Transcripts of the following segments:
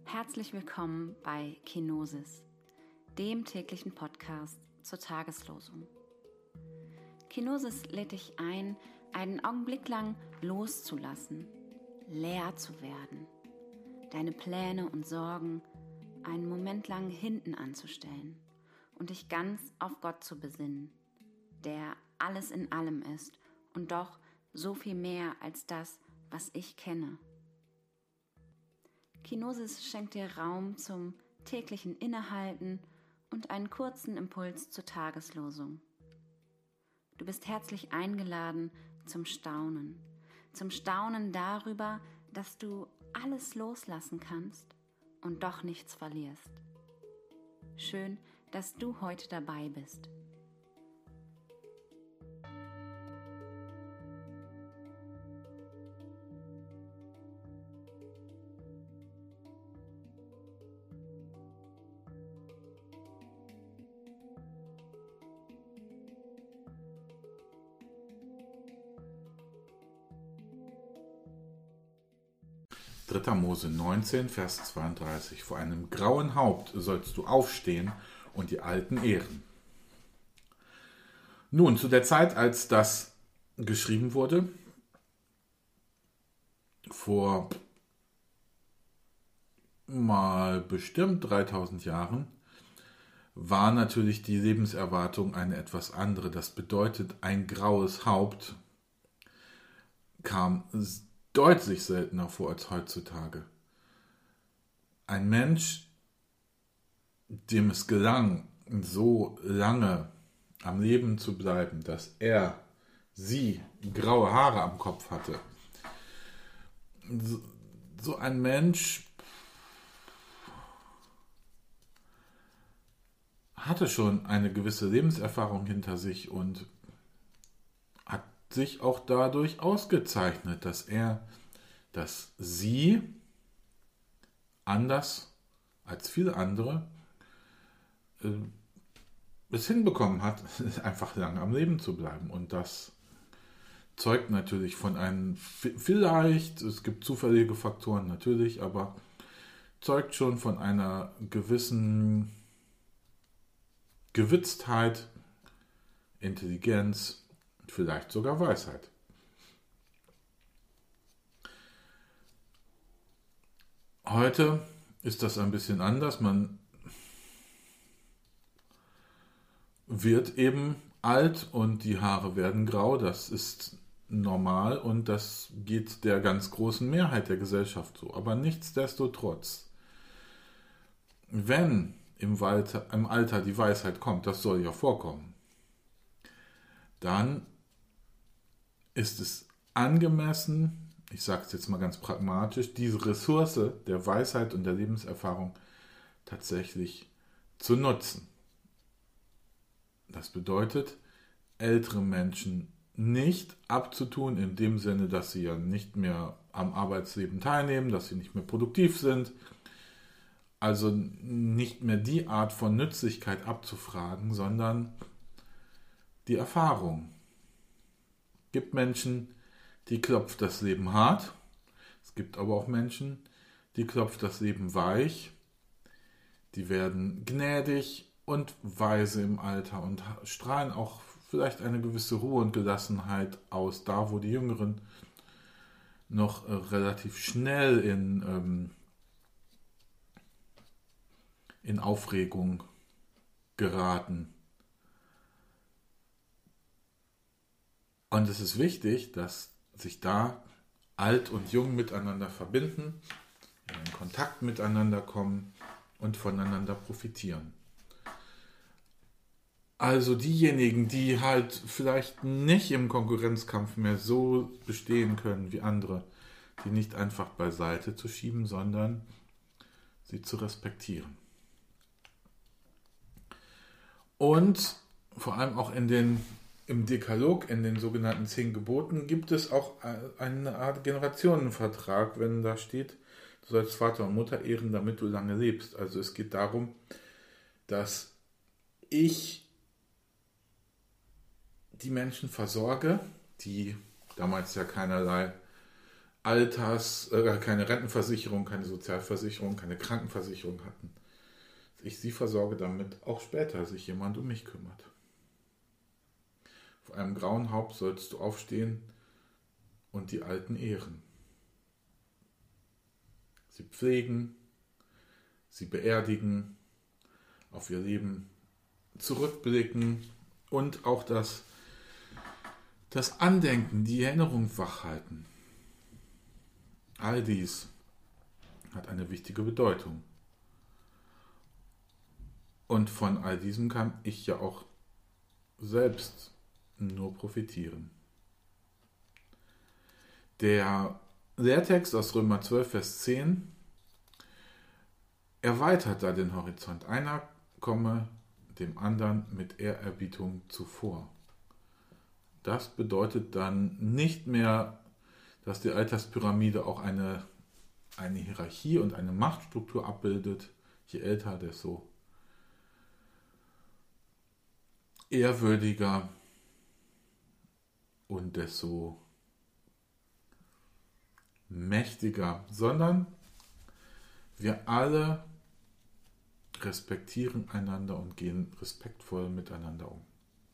Herzlich willkommen bei Kenosis, dem täglichen Podcast zur Tageslosung. Kenosis lädt dich ein, einen Augenblick lang loszulassen, leer zu werden, deine Pläne und Sorgen einen Moment lang hinten anzustellen und dich ganz auf Gott zu besinnen, der alles in allem ist und doch so viel mehr als das, was ich kenne. Kenosis schenkt dir Raum zum täglichen Innehalten und einen kurzen Impuls zur Tageslosung. Du bist herzlich eingeladen zum Staunen darüber, dass du alles loslassen kannst und doch nichts verlierst. Schön, dass du heute dabei bist. Dritter Mose 19, Vers 32. Vor einem grauen Haupt sollst du aufstehen und die Alten ehren. Nun, zu der Zeit, als das geschrieben wurde, vor mal bestimmt 3000 Jahren, war natürlich die Lebenserwartung eine etwas andere. Das bedeutet, ein graues Haupt kam deutlich seltener vor als heutzutage. Ein Mensch, dem es gelang, so lange am Leben zu bleiben, dass sie graue Haare am Kopf hatte. So ein Mensch hatte schon eine gewisse Lebenserfahrung hinter sich und hat sich auch dadurch ausgezeichnet, dass sie anders als viele andere es hinbekommen hat, einfach lange am Leben zu bleiben. Und das zeugt natürlich von einem, vielleicht, es gibt zufällige Faktoren natürlich, aber zeugt schon von einer gewissen Gewitztheit, Intelligenz, vielleicht sogar Weisheit. Heute ist das ein bisschen anders. Man wird eben alt und die Haare werden grau. Das ist normal und das geht der ganz großen Mehrheit der Gesellschaft so. Aber nichtsdestotrotz, wenn im Alter die Weisheit kommt, das soll ja vorkommen, dann ist es angemessen, ich sage es jetzt mal ganz pragmatisch, diese Ressource der Weisheit und der Lebenserfahrung tatsächlich zu nutzen. Das bedeutet, ältere Menschen nicht abzutun, in dem Sinne, dass sie ja nicht mehr am Arbeitsleben teilnehmen, dass sie nicht mehr produktiv sind, also nicht mehr die Art von Nützlichkeit abzufragen, sondern die Erfahrung. Es gibt Menschen, die klopft das Leben hart. Es gibt aber auch Menschen, die klopft das Leben weich. Die werden gnädig und weise im Alter und strahlen auch vielleicht eine gewisse Ruhe und Gelassenheit aus, da wo die Jüngeren noch relativ schnell in Aufregung geraten. Und es ist wichtig, dass sich da alt und jung miteinander verbinden, in Kontakt miteinander kommen und voneinander profitieren. Also diejenigen, die halt vielleicht nicht im Konkurrenzkampf mehr so bestehen können wie andere, die nicht einfach beiseite zu schieben, sondern sie zu respektieren. Und vor allem auch im Dekalog, in den sogenannten 10 Geboten, gibt es auch eine Art Generationenvertrag, wenn da steht, du sollst Vater und Mutter ehren, damit du lange lebst. Also es geht darum, dass ich die Menschen versorge, die damals ja keinerlei keine Rentenversicherung, keine Sozialversicherung, keine Krankenversicherung hatten. Dass ich sie versorge, damit auch später sich jemand um mich kümmert. Vor einem grauen Haupt sollst du aufstehen und die Alten ehren. Sie pflegen, sie beerdigen, auf ihr Leben zurückblicken und auch das Andenken, die Erinnerung wachhalten. All dies hat eine wichtige Bedeutung. Und von all diesem kann ich ja auch selbst nur profitieren. Der Lehrtext aus Römer 12, Vers 10 erweitert da den Horizont. Einer komme dem anderen mit Ehrerbietung zuvor. Das bedeutet dann nicht mehr, dass die Alterspyramide auch eine Hierarchie und eine Machtstruktur abbildet. Je älter, desto ehrwürdiger und desto mächtiger, sondern wir alle respektieren einander und gehen respektvoll miteinander um.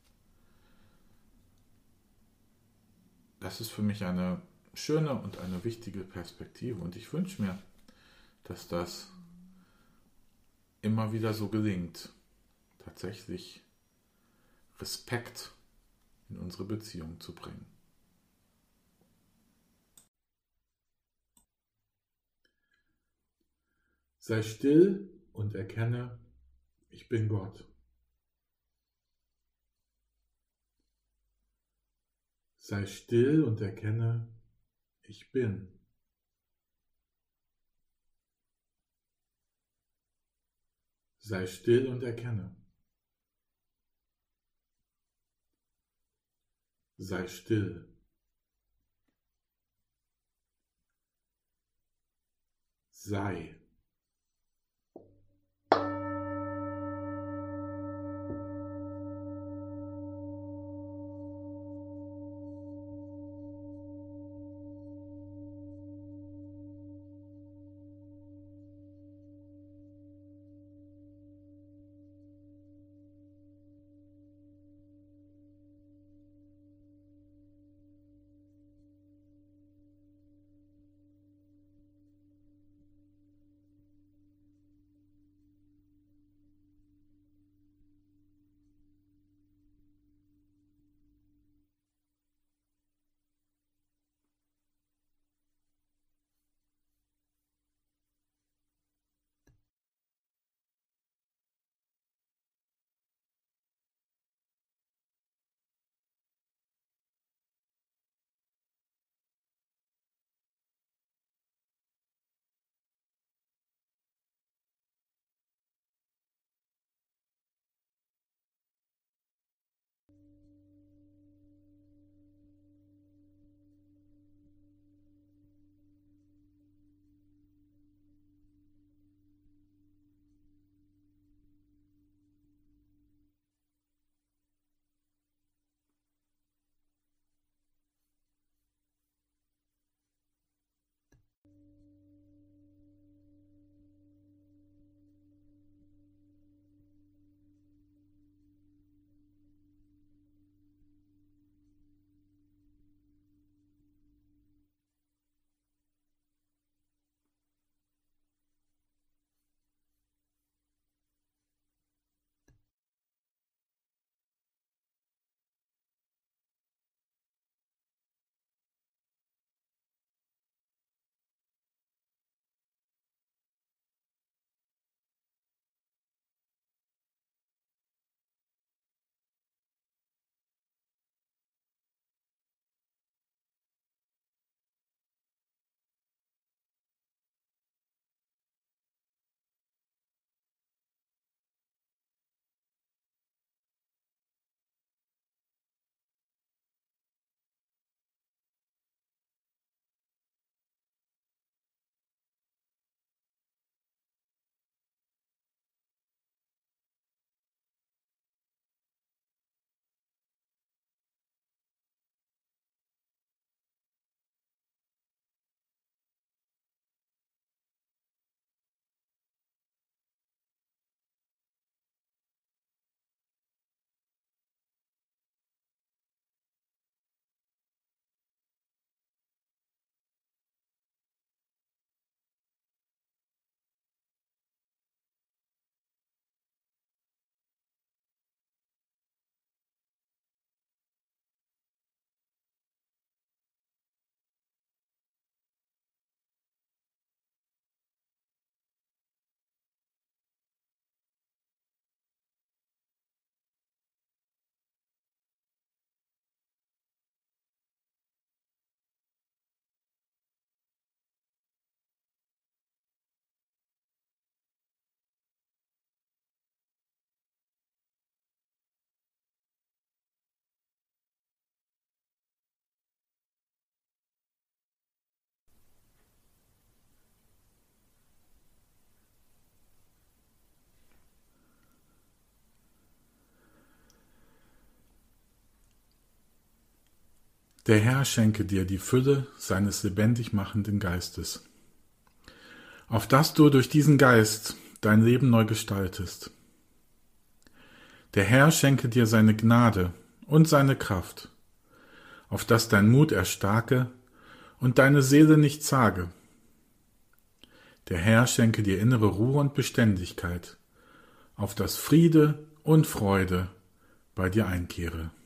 Das ist für mich eine schöne und eine wichtige Perspektive und ich wünsche mir, dass das immer wieder so gelingt, tatsächlich Respekt in unsere Beziehung zu bringen. Sei still und erkenne, ich bin Gott. Sei still und erkenne, ich bin. Sei still und erkenne. Sei still. Sei. Der Herr schenke dir die Fülle seines lebendig machenden Geistes, auf dass du durch diesen Geist dein Leben neu gestaltest. Der Herr schenke dir seine Gnade und seine Kraft, auf dass dein Mut erstarke und deine Seele nicht zage. Der Herr schenke dir innere Ruhe und Beständigkeit, auf dass Friede und Freude bei dir einkehre.